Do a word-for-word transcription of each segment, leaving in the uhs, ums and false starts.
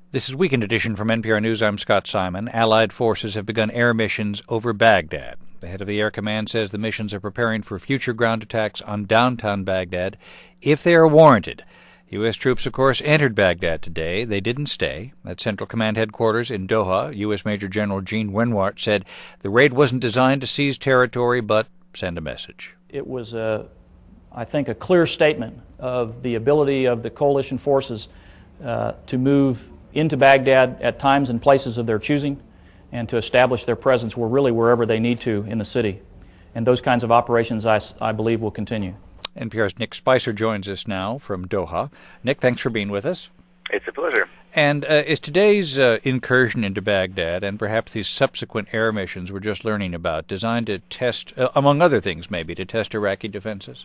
This is Weekend Edition from N P R News. I'm Scott Simon. Allied forces have begun air missions over Baghdad. The head of the Air Command says the missions are preparing for future ground attacks on downtown Baghdad if they are warranted. U S troops, of course, entered Baghdad today. They didn't stay. At Central Command headquarters in Doha, U S Major General Gene Wenwart said the raid wasn't designed to seize territory, but send a message. It was, a, I think, a clear statement of the ability of the coalition forces uh, to move into Baghdad at times and places of their choosing, and to establish their presence where really wherever they need to in the city. And those kinds of operations, I, I believe, will continue. N P R's Nick Spicer joins us now from Doha. Nick, thanks for being with us. It's a pleasure. And uh, is today's uh, incursion into Baghdad, and perhaps these subsequent air missions we're just learning about, designed to test, uh, among other things maybe, to test Iraqi defenses?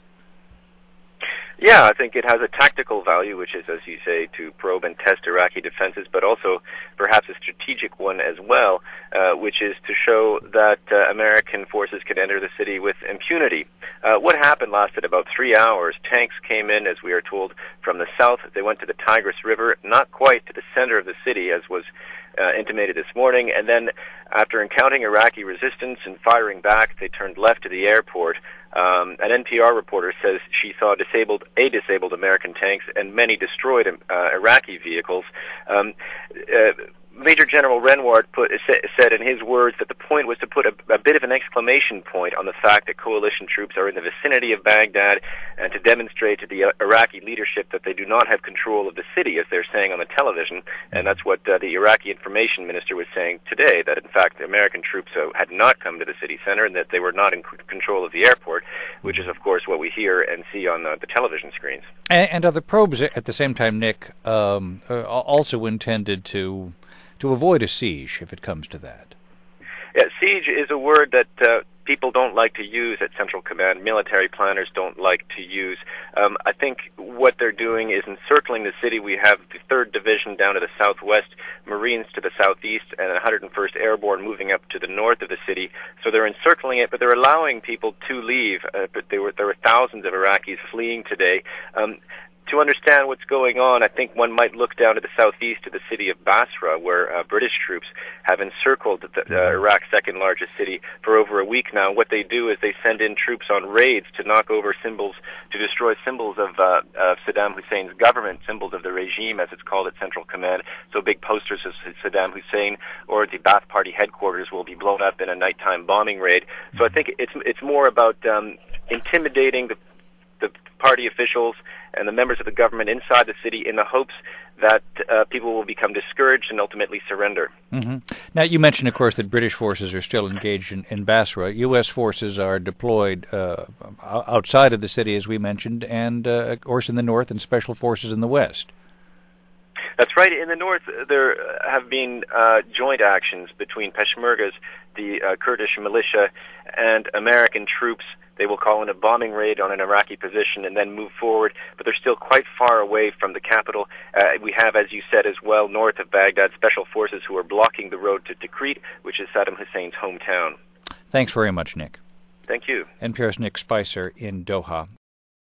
Yeah, I think it has a tactical value, which is, as you say, to probe and test Iraqi defenses, but also perhaps a strategic one as well, uh, which is to show that uh, American forces can enter the city with impunity. Uh, what happened lasted about three hours. Tanks came in, as we are told, from the south. They went to the Tigris River, not quite to the center of the city, as was Uh, intimated this morning, and then after encountering Iraqi resistance and firing back, they turned left to the airport. Um, an N P R reporter says she saw disabled, a disabled American tanks and many destroyed uh, Iraqi vehicles. Um, uh, Major General Wenwart put, said in his words that the point was to put a, a bit of an exclamation point on the fact that coalition troops are in the vicinity of Baghdad, and to demonstrate to the Iraqi leadership that they do not have control of the city, as they're saying on the television. And that's what uh, the Iraqi information minister was saying today, that in fact the American troops uh, had not come to the city center and that they were not in c- control of the airport, which is of course what we hear and see on uh, the television screens. And, and are the probes at the same time, Nick, um, uh, also intended to to avoid a siege, if it comes to that? Yeah, siege is a word that uh, people don't like to use at Central Command. Military planners don't like to use. Um, I think what they're doing is encircling the city. We have the third Division down to the southwest, Marines to the southeast, and one hundred first Airborne moving up to the north of the city. So they're encircling it, but they're allowing people to leave. Uh, but there were, there were thousands of Iraqis fleeing today. Um, To understand what's going on, I think one might look down to the southeast to the city of Basra, where uh, British troops have encircled the, uh, Iraq's second largest city for over a week now. What they do is they send in troops on raids to knock over symbols, to destroy symbols of, uh, of Saddam Hussein's government, symbols of the regime, as it's called at Central Command. So big posters of Saddam Hussein or the Ba'ath Party headquarters will be blown up in a nighttime bombing raid. So I think it's it's more about um, intimidating the the party officials and the members of the government inside the city in the hopes that uh, people will become discouraged and ultimately surrender. Mm-hmm. Now, you mentioned, of course, that British forces are still engaged in, in Basra. U S forces are deployed uh, outside of the city, as we mentioned, and, uh, of course, in the north, and special forces in the west. That's right. In the north, there have been uh, joint actions between Peshmergas, the uh, Kurdish militia, and American troops. They will call in a bombing raid on an Iraqi position and then move forward, but they're still quite far away from the capital. Uh, we have, as you said as well, north of Baghdad, special forces who are blocking the road to Tikrit, which is Saddam Hussein's hometown. Thanks very much, Nick. Thank you. N P R's Nick Spicer in Doha.